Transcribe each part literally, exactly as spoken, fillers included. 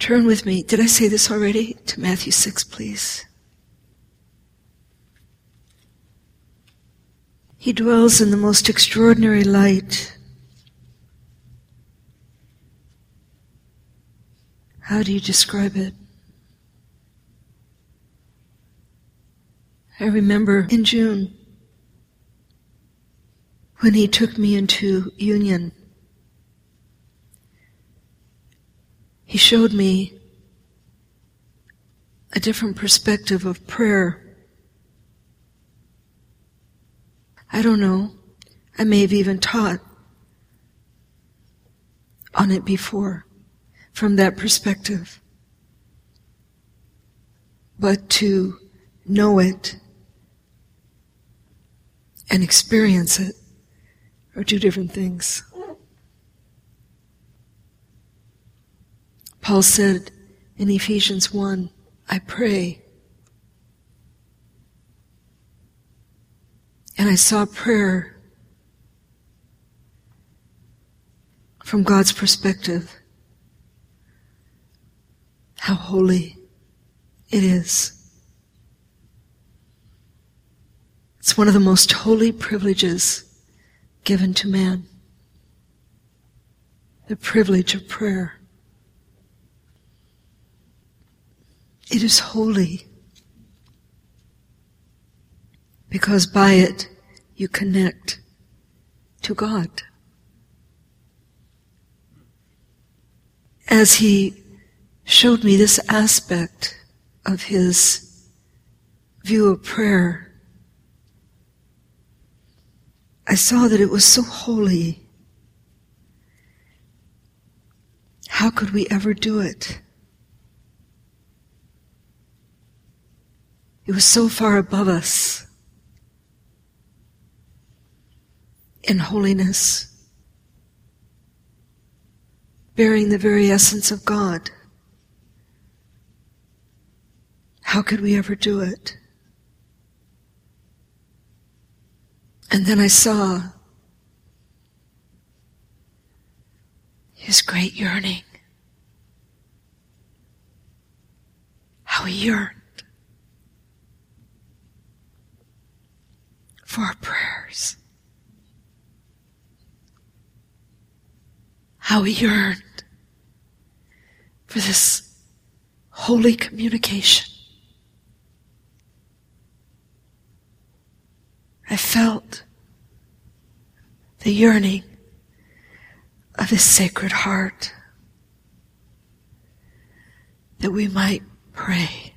Turn with me, did I say this already? To Matthew six, please. He dwells in the most extraordinary light. How do you describe it? I remember in June when he took me into union. He showed me a different perspective of prayer. I don't know. I may have even taught on it before from that perspective. But to know it and experience it are two different things. Paul said in Ephesians one, I pray. And I saw prayer from God's perspective, how holy it is. It's one of the most holy privileges given to man, the privilege of prayer. It is holy because by it you connect to God. As he showed me this aspect of his view of prayer, I saw that it was so holy. How could we ever do it? It was so far above us in holiness, bearing the very essence of God. How could we ever do it? And then I saw his great yearning, how he yearned for our prayers, how he yearned for this holy communication. I felt the yearning of his sacred heart that we might pray.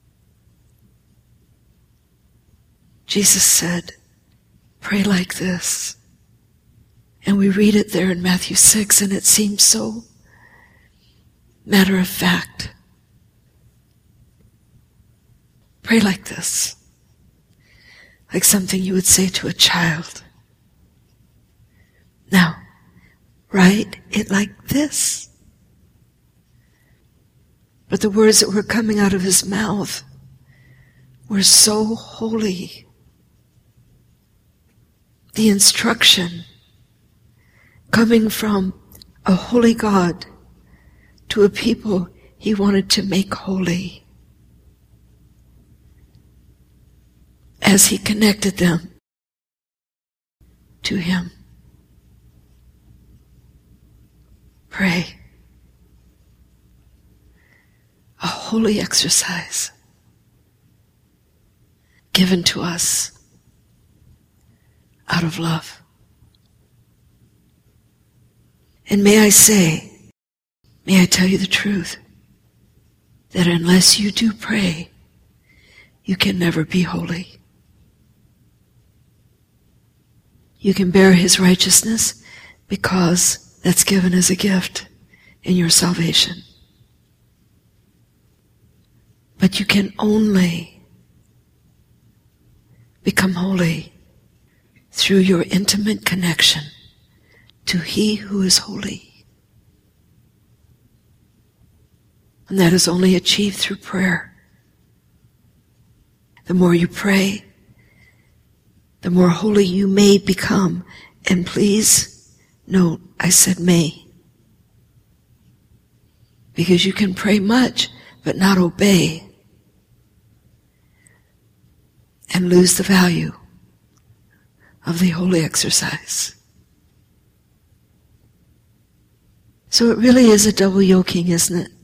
Jesus said, pray like this. And we read it there in Matthew six, and it seems so matter of fact. Pray like this. Like something you would say to a child. Now, write it like this. But the words that were coming out of his mouth were so holy. The instruction coming from a holy God to a people he wanted to make holy, as he connected them to him. Pray. A holy exercise given to us out of love. And may I say, may I tell you the truth, that unless you do pray, you can never be holy. You can bear his righteousness because that's given as a gift in your salvation. But you can only become holy through your intimate connection to he who is holy. And that is only achieved through prayer. The more you pray, the more holy you may become. And please note, I said may. Because you can pray much, but not obey, and lose the value of the holy exercise. So it really is a double yoking, isn't it?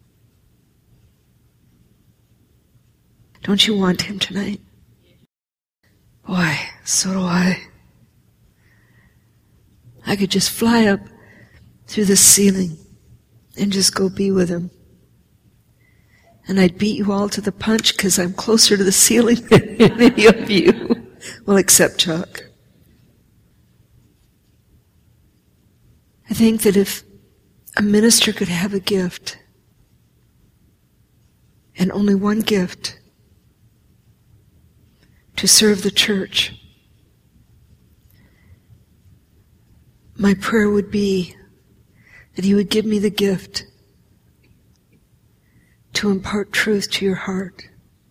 Don't you want him tonight? Boy, so do I. I could just fly up through the ceiling and just go be with him. And I'd beat you all to the punch because I'm closer to the ceiling than any of you. Well, except Chuck. I think that if a minister could have a gift, and only one gift, to serve the church, my prayer would be that he would give me the gift to impart truth to your heart.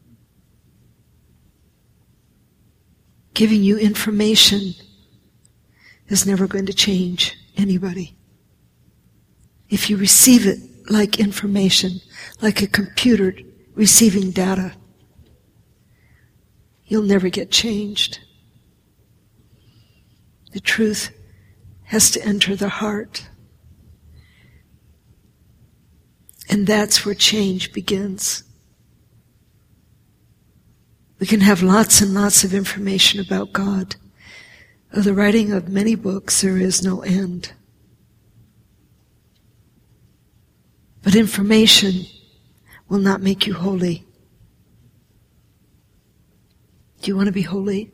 Giving you information is never going to change anybody. If you receive it like information, like a computer receiving data, you'll never get changed. The truth has to enter the heart. And that's where change begins. We can have lots and lots of information about God. Of the writing of many books, there is no end. But information will not make you holy. Do you want to be holy?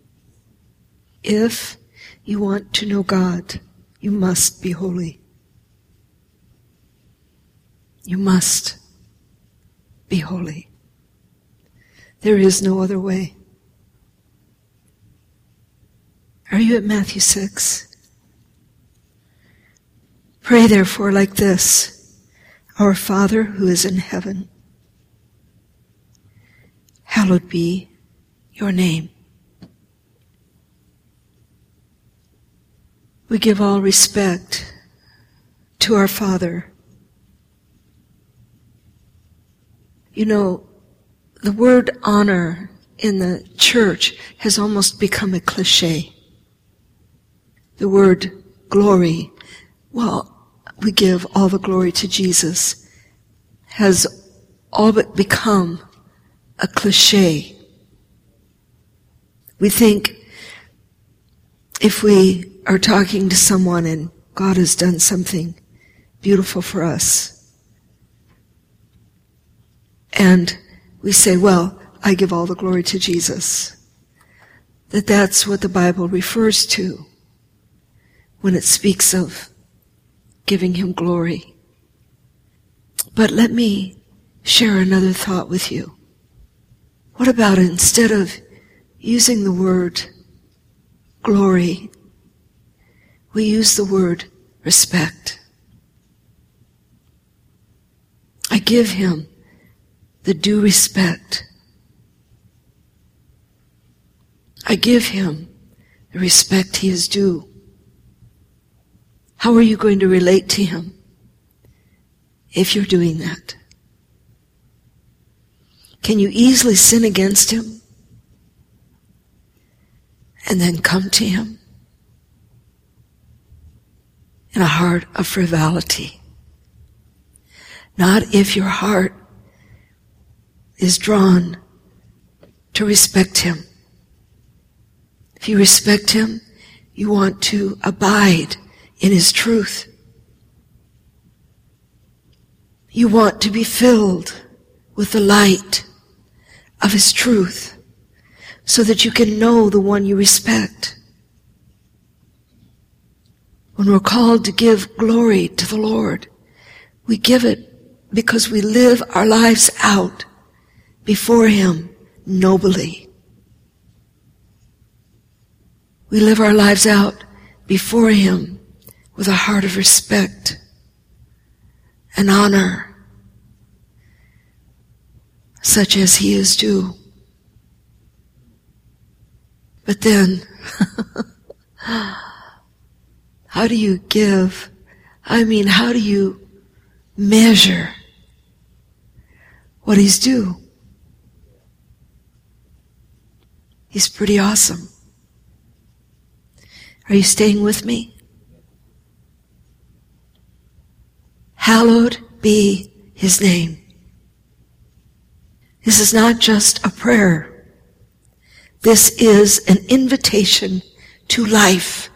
If you want to know God, you must be holy. You must be holy. There is no other way. Are you at Matthew six? Pray therefore like this: Our Father who is in heaven, hallowed be your name. We give all respect to our Father. You know, the word honor in the church has almost become a cliche. The word glory, well, we give all the glory to Jesus, has all but become a cliche. We think if we are talking to someone and God has done something beautiful for us, and we say, well, I give all the glory to Jesus, that that's what the Bible refers to when it speaks of giving him glory. But let me share another thought with you. What about instead of using the word glory, we use the word respect? I give him the due respect. I give him the respect he is due. How are you going to relate to him if you're doing that? Can you easily sin against him and then come to him in a heart of frivolity? Not if your heart is drawn to respect him. If you respect him, you want to abide in his truth. You want to be filled with the light of his truth so that you can know the one you respect. When we're called to give glory to the Lord, we give it because we live our lives out before him nobly. We live our lives out before him with a heart of respect and honor, such as he is due. But then, how do you give? I mean, how do you measure what he's due. He's pretty awesome. Are you staying with me? Hallowed be his name. This is not just a prayer. This is an invitation to life.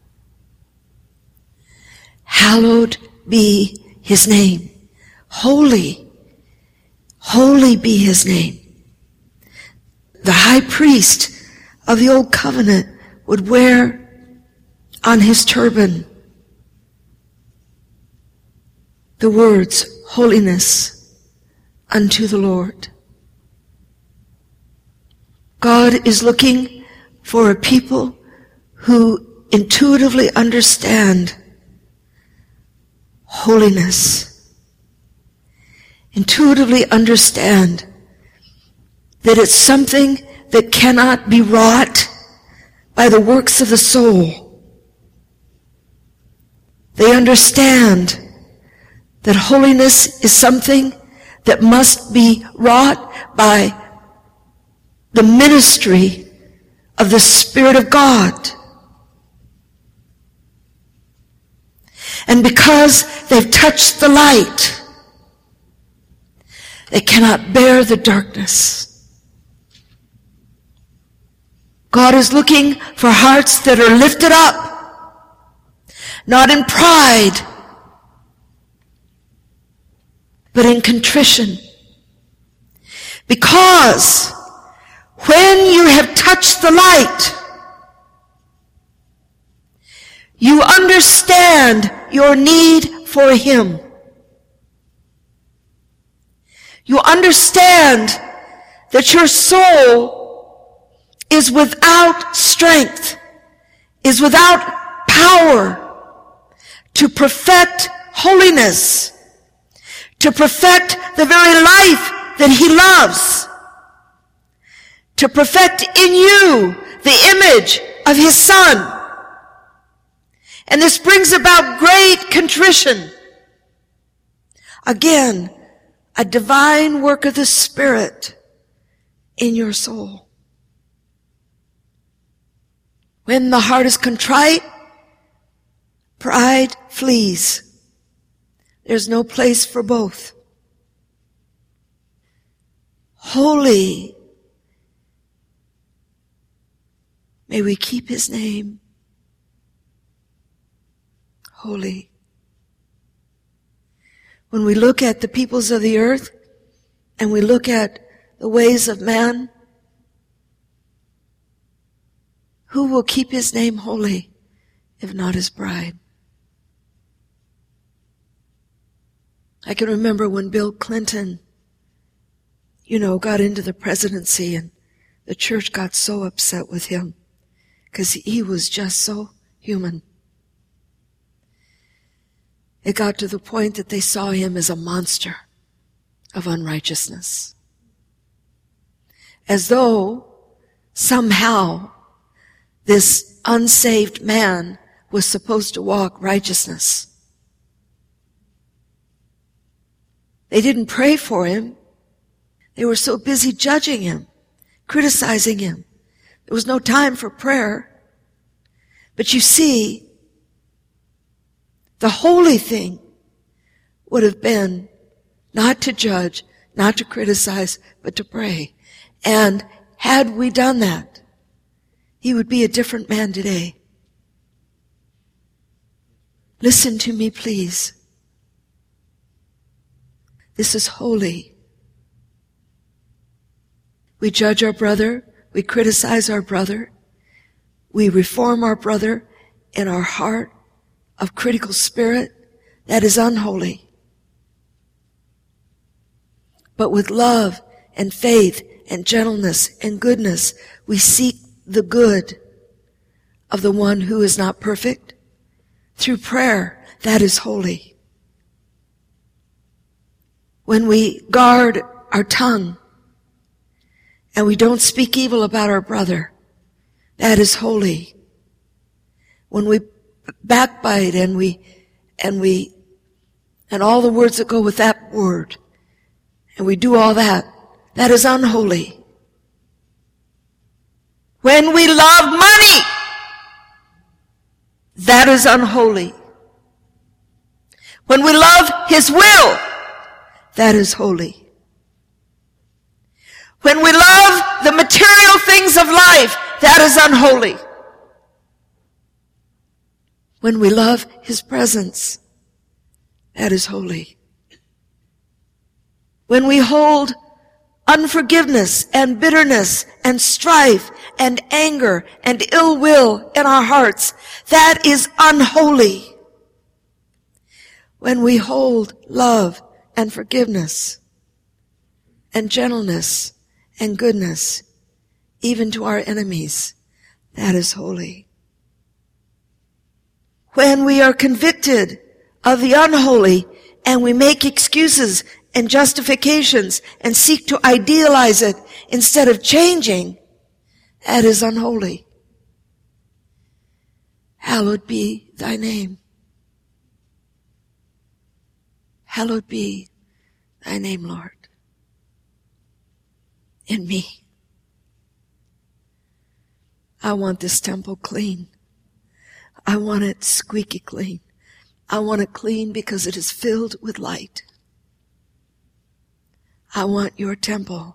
Hallowed be his name. Holy, holy be his name. The high priest of the old covenant would wear on his turban the words, holiness unto the Lord. God is looking for a people who intuitively understand holiness. Intuitively understand that it's something that cannot be wrought by the works of the soul. They understand that holiness is something that must be wrought by the ministry of the Spirit of God. And because they've touched the light, they cannot bear the darkness. God is looking for hearts that are lifted up, not in pride, but in contrition. Because when you have touched the light, you understand your need for him. You understand that your soul is without strength, is without power to perfect holiness, to perfect the very life that he loves, to perfect in you the image of his Son. And this brings about great contrition. Again, a divine work of the Spirit in your soul. When the heart is contrite, pride flees. There's no place for both. Holy, may we keep his name. Holy. When we look at the peoples of the earth and we look at the ways of man, who will keep his name holy if not his bride? I can remember when Bill Clinton, you know, got into the presidency and the church got so upset with him because he was just so human. It got to the point that they saw him as a monster of unrighteousness. As though somehow this unsaved man was supposed to walk righteousness. They didn't pray for him. They were so busy judging him, criticizing him. There was no time for prayer. But you see, the holy thing would have been not to judge, not to criticize, but to pray. And had we done that, he would be a different man today. Listen to me, please. This is holy. We judge our brother. We criticize our brother. We reform our brother in our heart of critical spirit. That is unholy. But with love and faith and gentleness and goodness, we seek the good of the one who is not perfect. Through prayer, that is holy. When we guard our tongue and we don't speak evil about our brother, that is holy. When we backbite and we and we and all the words that go with that word, and we do all that, that is unholy. When we love money, that is unholy. When we love His will, that is holy. When we love the material things of life, that is unholy. When we love His presence, that is holy. When we hold unforgiveness and bitterness and strife and anger and ill will in our hearts, that is unholy. When we hold love and forgiveness and gentleness and goodness, even to our enemies, that is holy. When we are convicted of the unholy and we make excuses and justifications and seek to idealize it instead of changing, that is unholy. Hallowed be thy name. Hallowed be thy name, Lord, in me. I want this temple clean. I want it squeaky clean. I want it clean because it is filled with light. I want your temple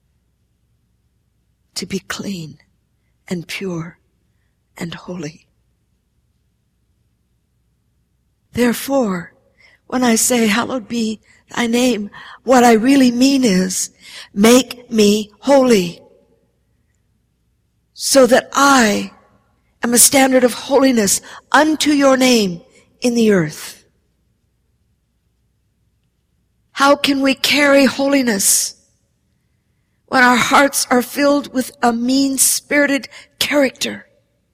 to be clean and pure and holy. Therefore, when I say, hallowed be thy name, what I really mean is, make me holy, so that I am a standard of holiness unto your name in the earth. How can we carry holiness when our hearts are filled with a mean-spirited character,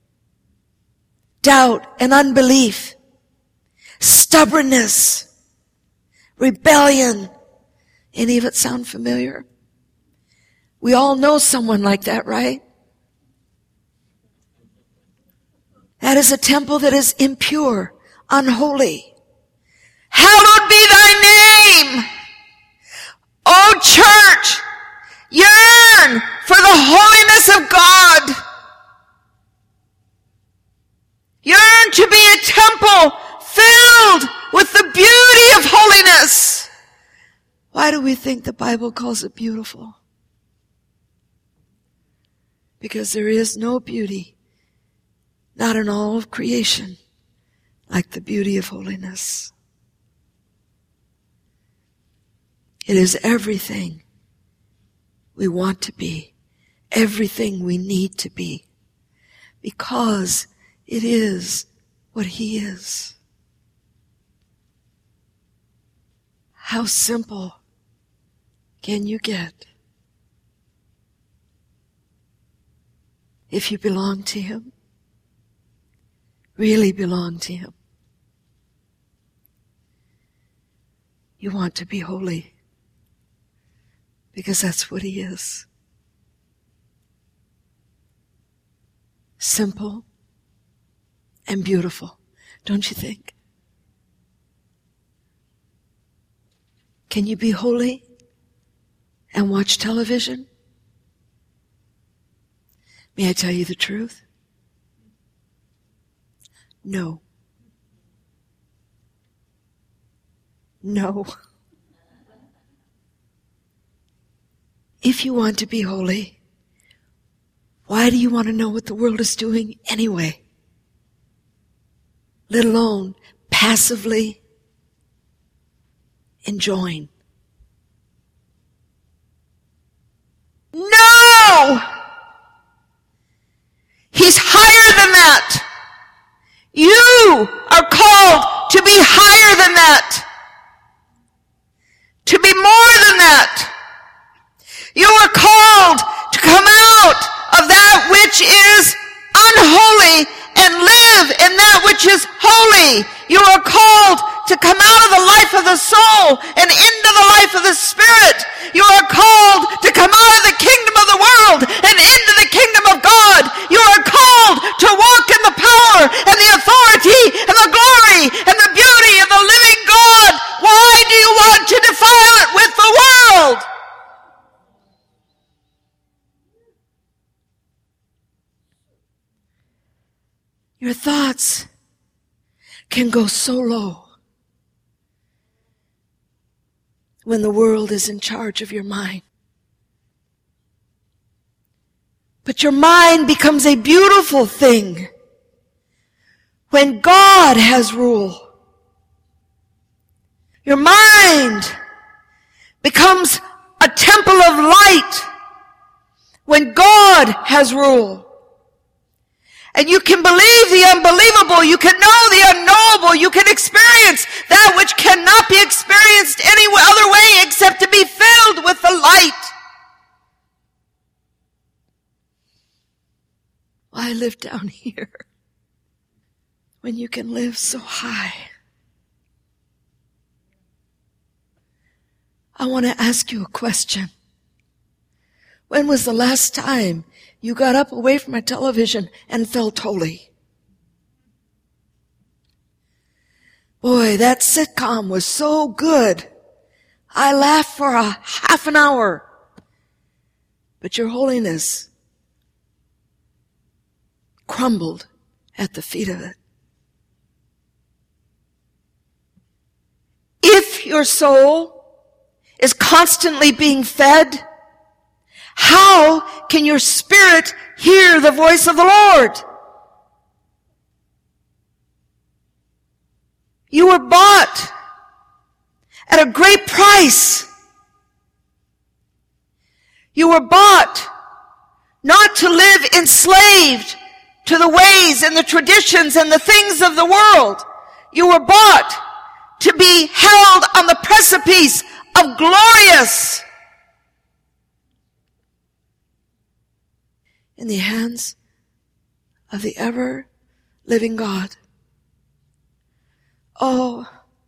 doubt and unbelief, stubbornness, rebellion? Any of it sound familiar? We all know someone like that, right? That is a temple that is impure, unholy. Hallowed be thy name! O church, yearn for the holiness of God. Yearn to be a temple filled with the beauty of holiness. Why do we think the Bible calls it beautiful? Because there is no beauty, not in all of creation, like the beauty of holiness. It is everything we want to be, everything we need to be, because it is what He is. How simple can you get if you belong to Him? Really belong to Him. You want to be holy because that's what He is. Simple and beautiful, don't you think? Can you be holy and watch television? May I tell you the truth? No. No. If you want to be holy, why do you want to know what the world is doing anyway? Let alone passively enjoying. No! He's higher than that. You are called to be higher than that. To be more than that. You are called to come out of that which is unholy and live in that which is holy. You are called to come out of the life of the soul and into the life of the spirit. You are called to come out of the kingdom of the world and into the kingdom of God. You are called to walk in the power and the authority and the glory and the beauty of the living God. Why? Your thoughts can go so low when the world is in charge of your mind. But your mind becomes a beautiful thing when God has rule. Your mind becomes a temple of light when God has rule. And you can believe the unbelievable. You can know the unknowable. You can experience that which cannot be experienced any other way except to be filled with the light. Why live down here when you can live so high? I want to ask you a question. When was the last time you got up away from a television and felt holy? Boy, that sitcom was so good. I laughed for a half an hour. But your holiness crumbled at the feet of it. If your soul is constantly being fed, how can your spirit hear the voice of the Lord? You were bought at a great price. You were bought not to live enslaved to the ways and the traditions and the things of the world. You were bought to be held on the precipice of glorious in the hands of the ever-living God. Oh,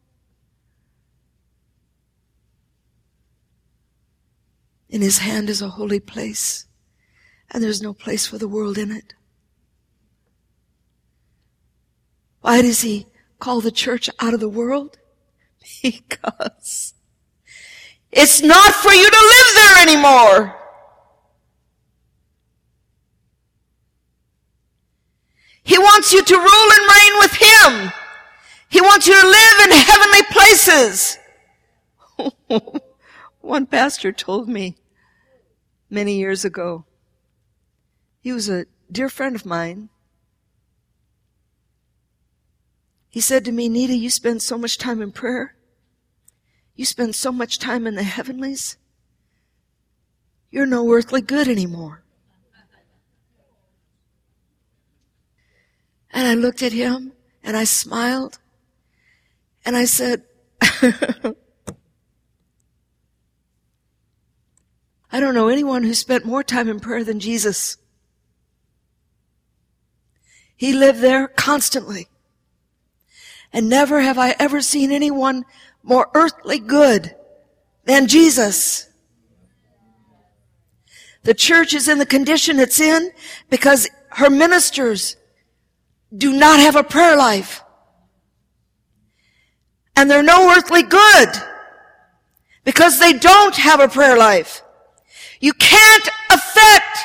in his hand is a holy place, and there's no place for the world in it. Why does he call the church out of the world? Because it's not for you to live there anymore. He wants you to rule and reign with him. He wants you to live in heavenly places. One pastor told me many years ago, he was a dear friend of mine. He said to me, Nita, you spend so much time in prayer. You spend so much time in the heavenlies. You're no earthly good anymore. And I looked at him and I smiled and I said, I don't know anyone who spent more time in prayer than Jesus. He lived there constantly. And never have I ever seen anyone more earthly good than Jesus. The church is in the condition it's in because her ministers do not have a prayer life. And they're no earthly good because they don't have a prayer life. You can't affect,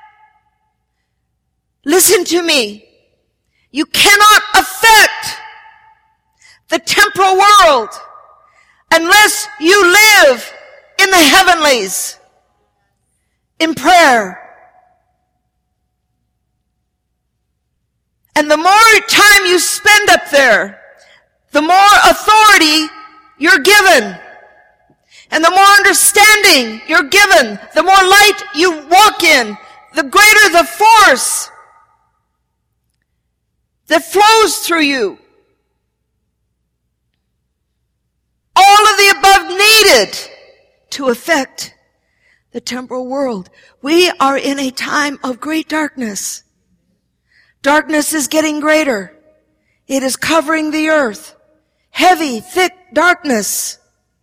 listen to me, you cannot affect the temporal world unless you live in the heavenlies in prayer. And the more time you spend up there, the more authority you're given. And the more understanding you're given, the more light you walk in, the greater the force that flows through you. All of the above needed to affect the temporal world. We are in a time of great darkness. Darkness is getting greater. It is covering the earth. Heavy, thick darkness.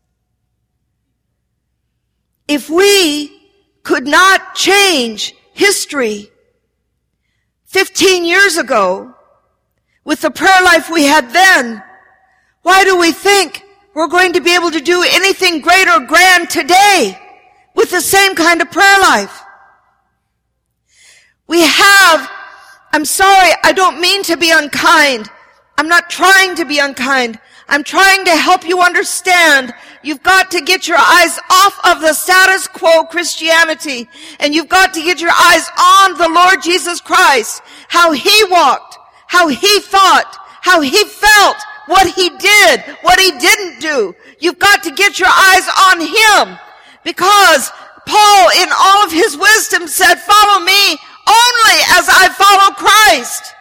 If we could not change history fifteen years ago with the prayer life we had then, why do we think we're going to be able to do anything great or grand today with the same kind of prayer life? We have I'm sorry, I don't mean to be unkind. I'm not trying to be unkind. I'm trying to help you understand you've got to get your eyes off of the status quo Christianity, and you've got to get your eyes on the Lord Jesus Christ, how He walked, how He thought, how He felt, what He did, what He didn't do. You've got to get your eyes on Him, because Paul, in all of his wisdom, said, follow me only as I follow Christ.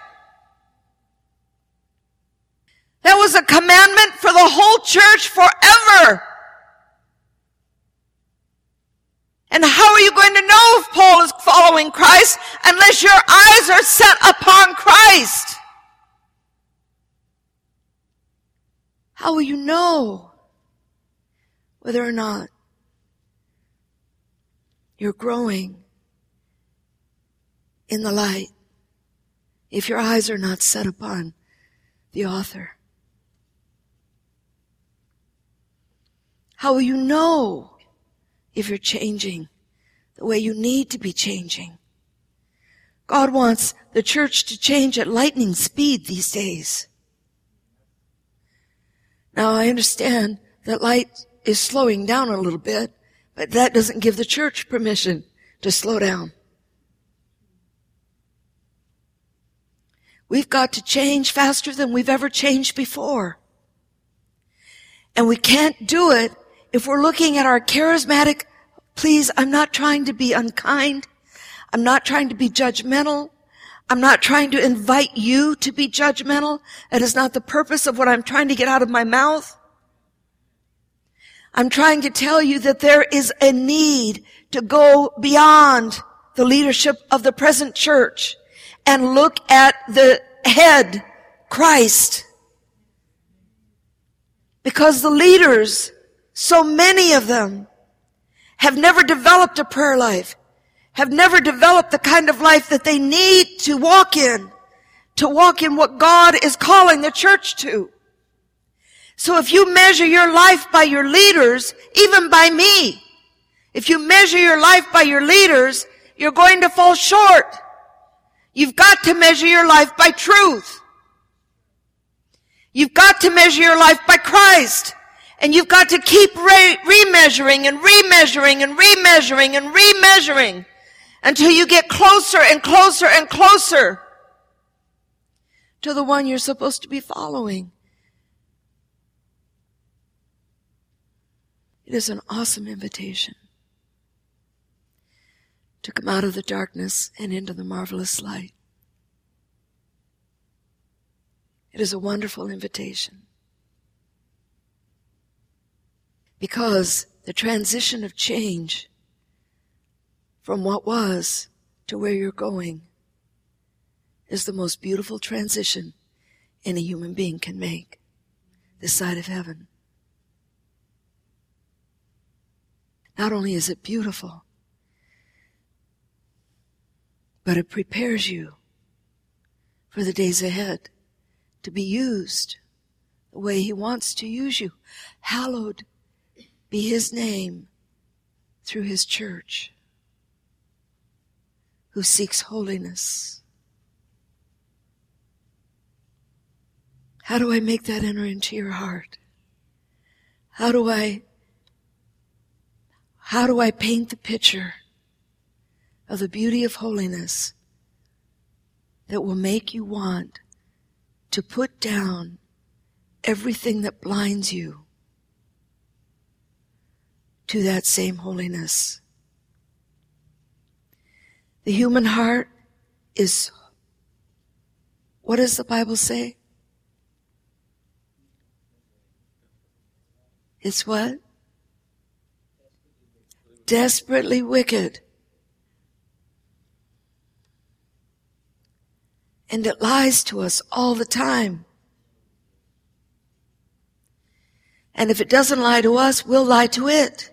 That was a commandment for the whole church forever. And how are you going to know if Paul is following Christ unless your eyes are set upon Christ? How will you know whether or not you're growing in the light if your eyes are not set upon the author? How will you know if you're changing the way you need to be changing? God wants the church to change at lightning speed these days. Now, I understand that light is slowing down a little bit, but that doesn't give the church permission to slow down. We've got to change faster than we've ever changed before. And we can't do it if we're looking at our charismatic, please, I'm not trying to be unkind. I'm not trying to be judgmental. I'm not trying to invite you to be judgmental. That is not the purpose of what I'm trying to get out of my mouth. I'm trying to tell you that there is a need to go beyond the leadership of the present church and look at the head, Christ. Because the leaders, so many of them, have never developed a prayer life, have never developed the kind of life that they need to walk in, to walk in what God is calling the church to. So if you measure your life by your leaders, even by me, if you measure your life by your leaders, you're going to fall short. You've got to measure your life by truth. You've got to measure your life by Christ. And you've got to keep re- remeasuring and remeasuring and remeasuring and remeasuring until you get closer and closer and closer to the one you're supposed to be following. It is an awesome invitation to come out of the darkness and into the marvelous light. It is a wonderful invitation. Because the transition of change from what was to where you're going is the most beautiful transition any human being can make this side of heaven. Not only is it beautiful, but it prepares you for the days ahead to be used the way He wants to use you. Hallowed be His name through His church, who seeks holiness. How do I make that enter into your heart? How do I, how do I paint the picture of the beauty of holiness that will make you want to put down everything that blinds you to that same holiness? The human heart is, what does the Bible say? It's what? Desperately wicked. And it lies to us all the time. And if it doesn't lie to us, we'll lie to it.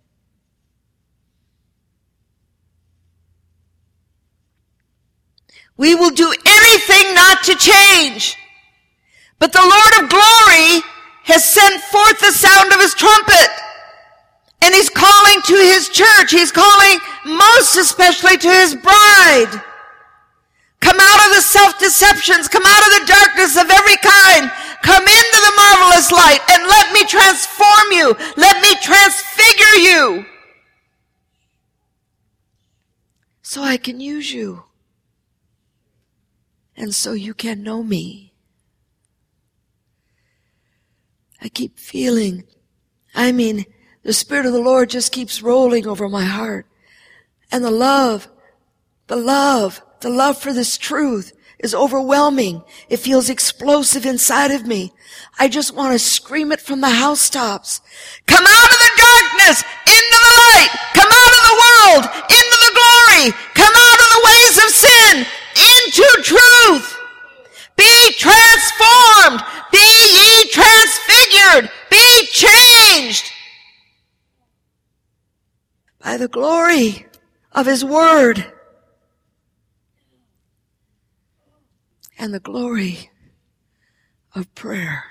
We will do anything not to change. But the Lord of glory has sent forth the sound of His trumpet. And He's calling to His church. He's calling most especially to His bride. Come out out of the self-deceptions. Come out of the darkness of every kind. Come into the marvelous light and let me transform you. Let me transfigure you. So I can use you. And so you can know me. I keep feeling, I mean, the Spirit of the Lord just keeps rolling over my heart. And the love, the love, the love for this truth is overwhelming. It feels explosive inside of me. I just want to scream it from the housetops. Come out of the darkness, into the light. Come out of the world, into the glory. Come out of the ways of sin, into truth. Be transformed. Be ye transfigured. Be changed by the glory of His Word and the glory of prayer.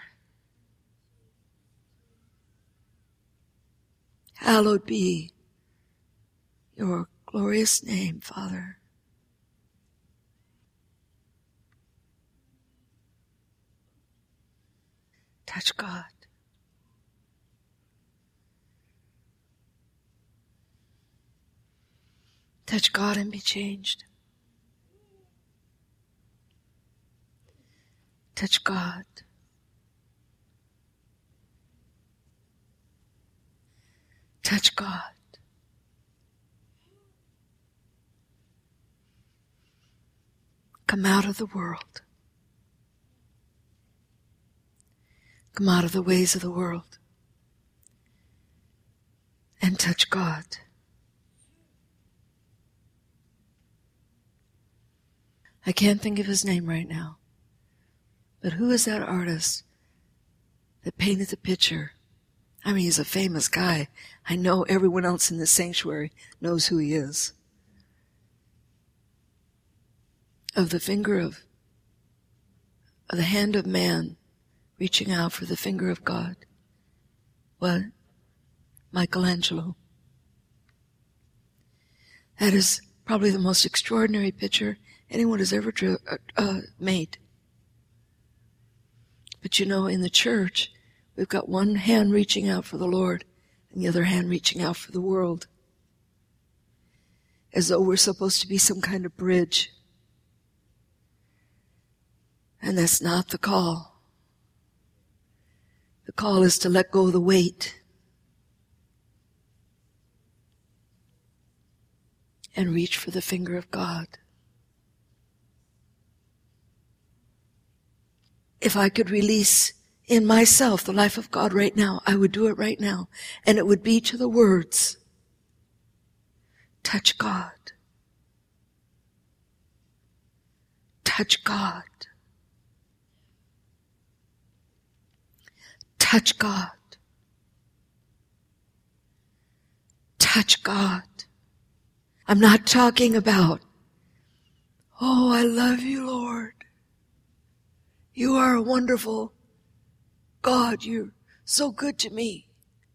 Hallowed be your glorious name, Father. Touch God. Touch God and be changed. Touch God. Touch God. Come out of the world. Come out of the ways of the world. And touch God. I can't think of his name right now. But who is that artist that painted the picture? I mean, he's a famous guy. I know everyone else in this sanctuary knows who he is. Of the finger of, of the hand of man reaching out for the finger of God. What? Michelangelo. That is probably the most extraordinary picture anyone has ever drew, uh, uh, made. But you know, in the church, we've got one hand reaching out for the Lord and the other hand reaching out for the world. As though we're supposed to be some kind of bridge. And that's not the call. The call is to let go of the weight and reach for the finger of God. If I could release in myself the life of God right now, I would do it right now. And it would be to the words, touch God. Touch God. Touch God. Touch God. I'm not talking about, oh, I love you, Lord. You are a wonderful God. You're so good to me.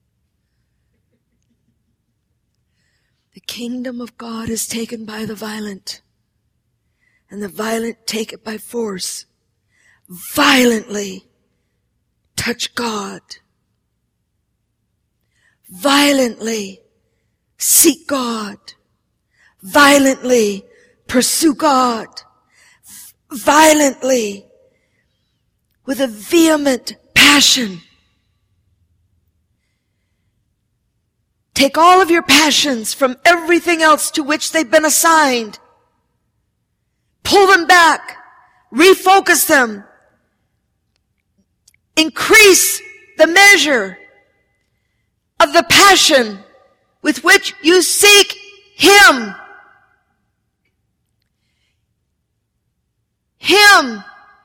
The kingdom of God is taken by the violent, and the violent take it by force. Violently touch God. Violently seek God. Violently pursue God. Violently, with a vehement passion, take all of your passions from everything else to which they've been assigned. Pull them back. Refocus them. Increase the measure of the passion with which you seek Him. Him.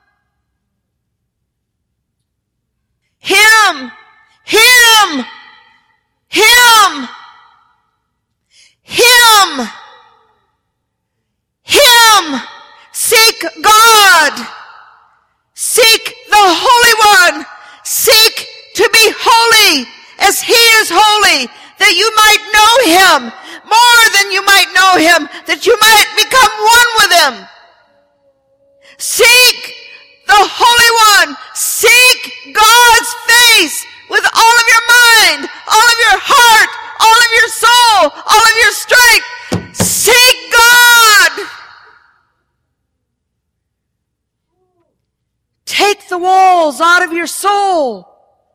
Him. Him. Him. Him. Him. Seek God. Seek the Holy One. Seek to be holy as He is holy, that you might know Him more than you might know Him, that you might become one with Him. Seek the Holy One. Seek God's face with all of your mind, all of your heart, all of your soul, all of your strength. Seek God. Take the walls out of your soul.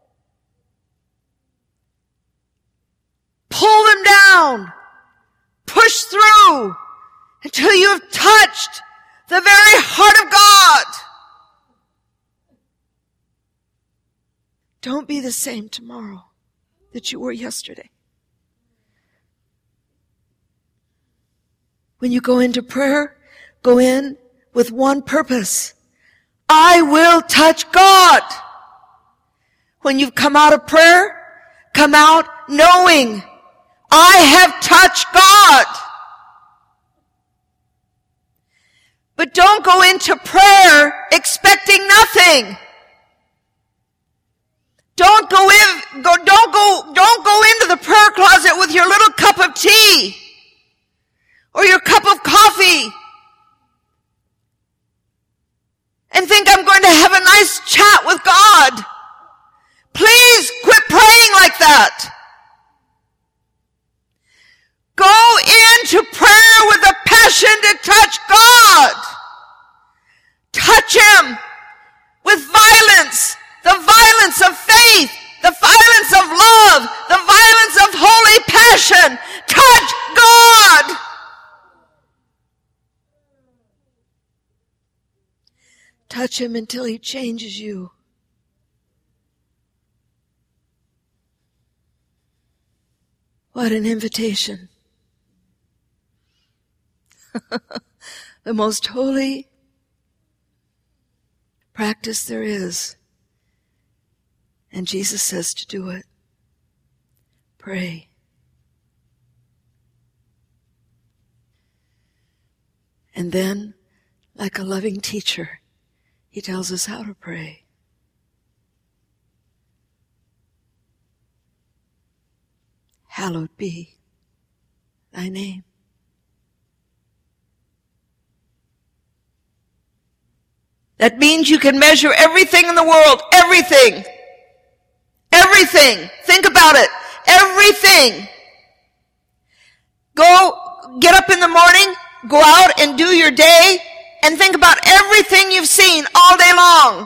Pull them down. Push through until you have touched the very heart of God. Don't be the same tomorrow that you were yesterday. When you go into prayer, go in with one purpose. I will touch God. When you've come out of prayer, come out knowing I have touched God. But don't go into prayer expecting nothing. Don't go in, go, don't go, don't go into the prayer closet with your little cup of tea or your cup of coffee and think I'm going to have a nice chat with God. Please quit praying like that. Go into prayer with a passion to touch God. Touch Him with violence, the violence of faith, the violence of love, the violence of holy passion. Touch God. Touch Him until He changes you. What an invitation. The most holy practice there is. And Jesus says to do it. Pray. And then, like a loving teacher, He tells us how to pray. Hallowed be thy name. That means you can measure everything in the world. Everything. Everything. Think about it. Everything. Go, get up in the morning, go out and do your day, and think about everything you've seen all day long.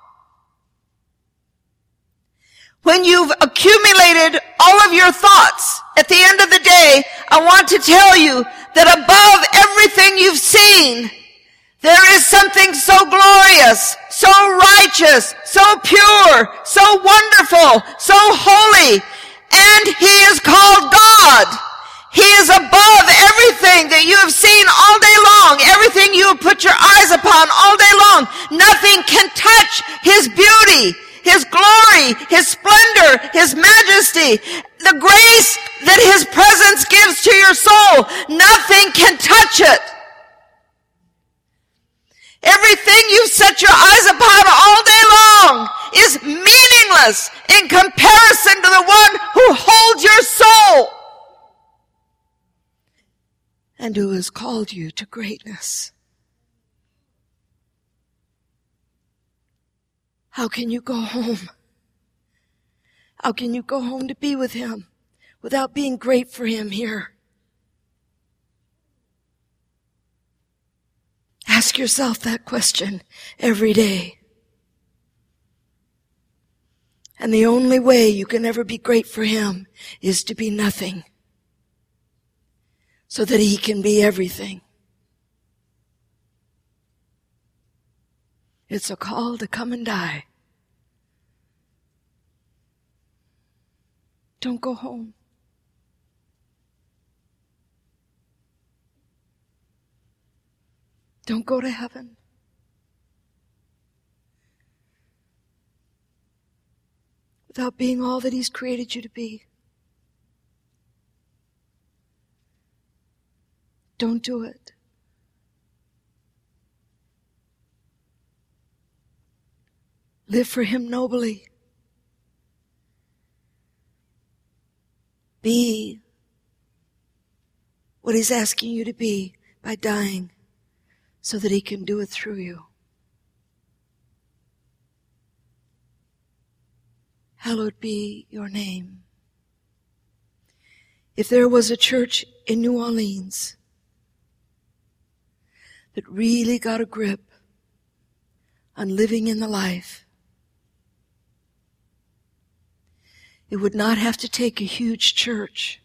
When you've accumulated all of your thoughts at the end of the day, I want to tell you that above everything you've seen, there is something so glorious, so righteous, so pure, so wonderful, so holy, and He is called God. He is above everything that you have seen all day long, everything you have put your eyes upon all day long. Nothing can touch His beauty, His glory, His splendor, His majesty, the grace that His presence gives to your soul. Nothing can touch it. Everything you've set your eyes upon all day long is meaningless in comparison to the one who holds your soul and who has called you to greatness. How can you go home? How can you go home to be with Him without being great for Him here? Ask yourself that question every day. And the only way you can ever be great for Him is to be nothing, so that He can be everything. It's a call to come and die. Don't go home. Don't go to heaven. Without being all that He's created you to be. Don't do it. Live for Him nobly. Be what He's asking you to be by dying, so that He can do it through you. hallowed be your name. If there was a church in New Orleans that really got a grip on living in the life, it would not have to take a huge church.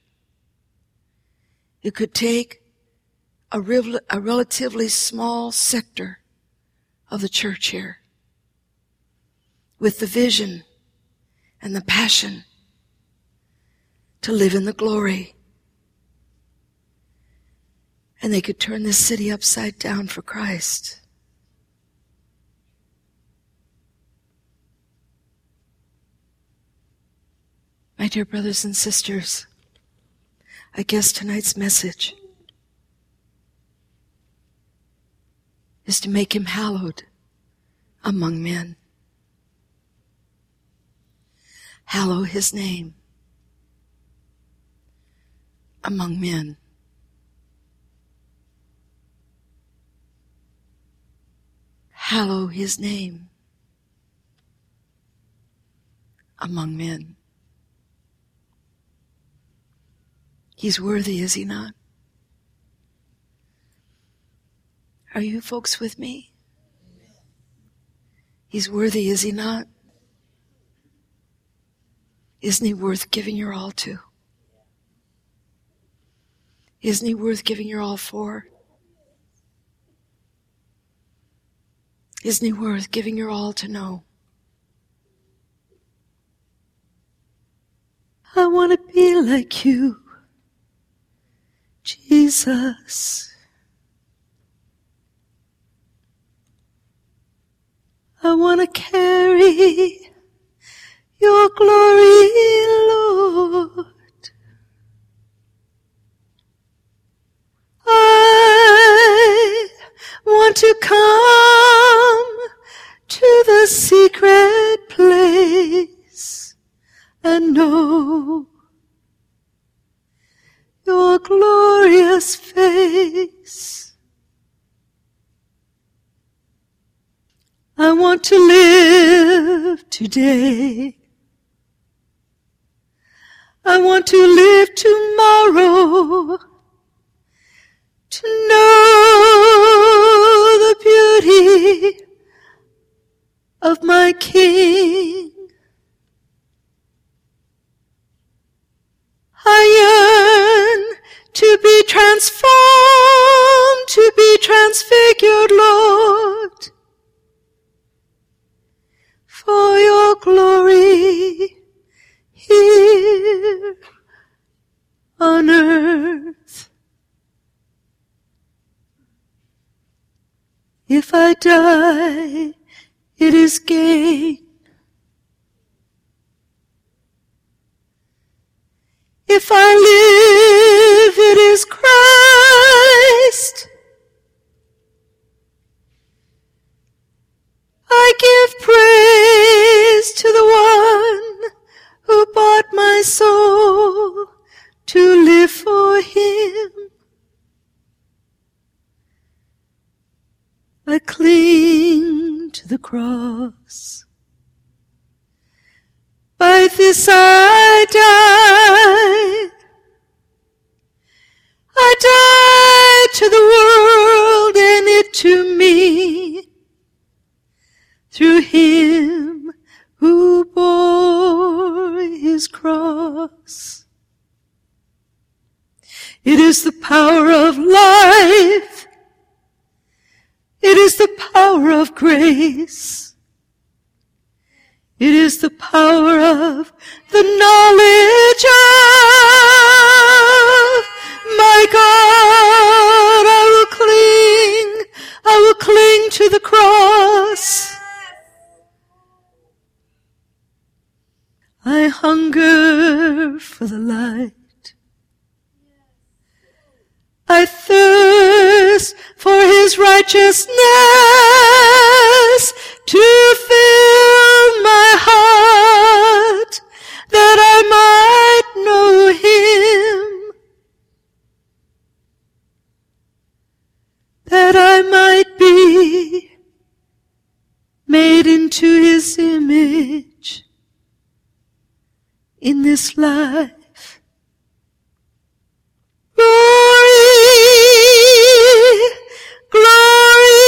It could take a, real, a relatively small sector of the church here with the vision and the passion to live in the glory. And they could turn this city upside down for Christ. My dear brothers and sisters, I guess tonight's message is to make him hallowed among men. Hallow his name among men. Hallow his name among men. He's worthy, is he not? Are you folks with me? He's worthy, is he not? Isn't he worth giving your all to? Isn't he worth giving your all for? Isn't he worth giving your all to know? I want to be like you, Jesus. I want to carry your glory, Lord. I want to come to the secret place and know your glorious face. I want to live today. I want to live tomorrow to know the beauty of my King. I yearn to be transformed, to be transfigured, Lord, for your glory here on earth. If I die, it is gain. If I live, it is Christ. I give praise to the one who bought my soul to live for him. I cling to the cross. By this I die. I die to the world and it to me. Through him who bore his cross. It is the power of life. It is the power of grace. It is the power of the knowledge of my God. I will cling, I will cling to the cross. I hunger for the light. I thirst for his righteousness to fill my heart, that I might know him, that I might be made into his image. in this life. Glory, glory,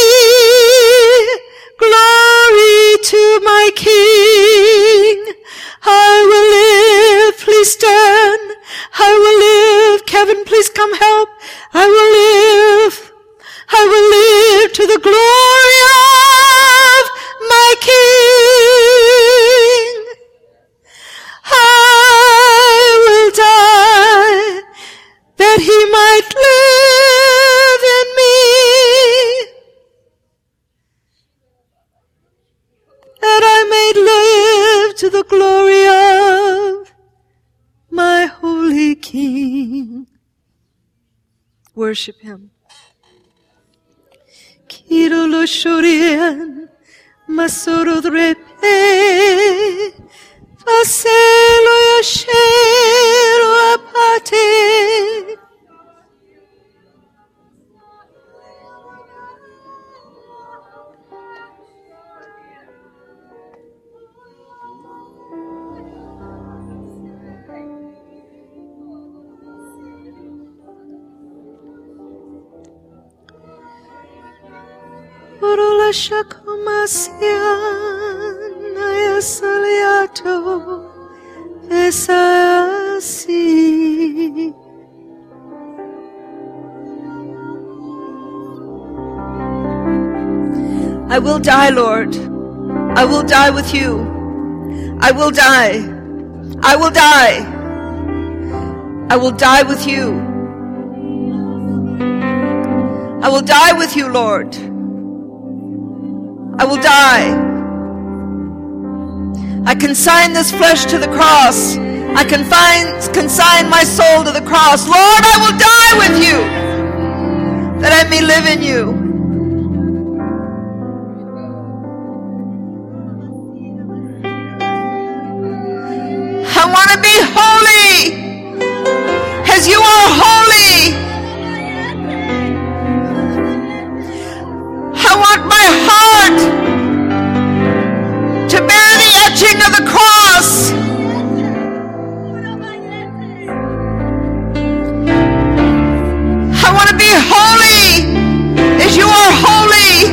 glory to my King. I will live, please stand. I will live. Kevin, please come help. I will live. I will live to the glory of my King. I will die that he might live in me, that I may live to the glory of my holy King. Worship him. Kirolo shorien masoro drepe paselo yashero apate. Orola shakomasian ayasaliato esasi. I will die, Lord. I will die with you. I will die. I will die. I will die with you. I will die with you, Lord. I will die. I consign this flesh to the cross. I confine, consign my soul to the cross. Lord, I will die with you, that I may live in you. I want to be holy as you are holy. I want my heart to bear the etching of the cross. I want to be holy as you are holy.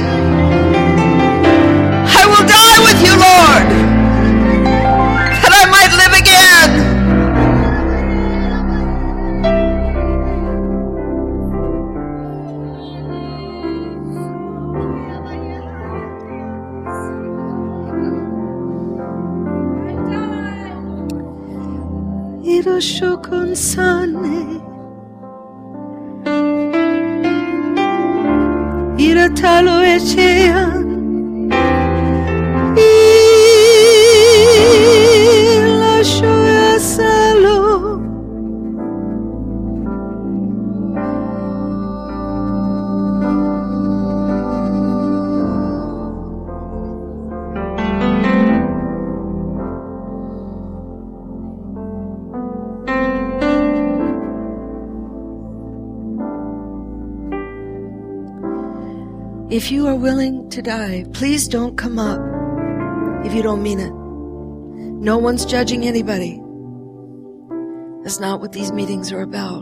I will die with you, Lord, that I might live again. Shokon sane iratalo echean ila shoya salo If you are willing to die, please don't come up if you don't mean it. No one's judging anybody. That's not what these meetings are about.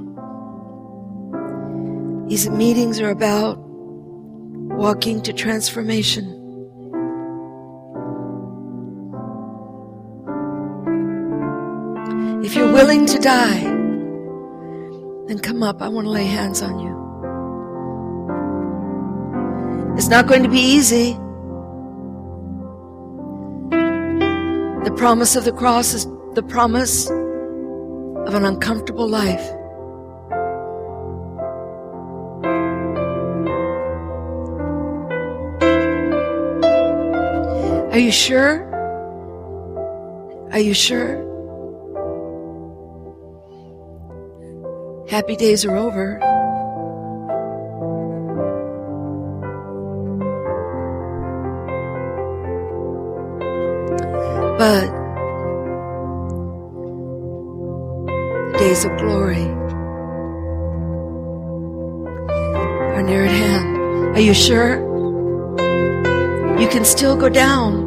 These meetings are about walking to transformation. If you're willing to die, then come up. I want to lay hands on you. It's not going to be easy. The promise of the cross is the promise of an uncomfortable life. Are you sure? Are you sure? Happy days are over. But the days of glory are near at hand. Are you sure? You can still go down.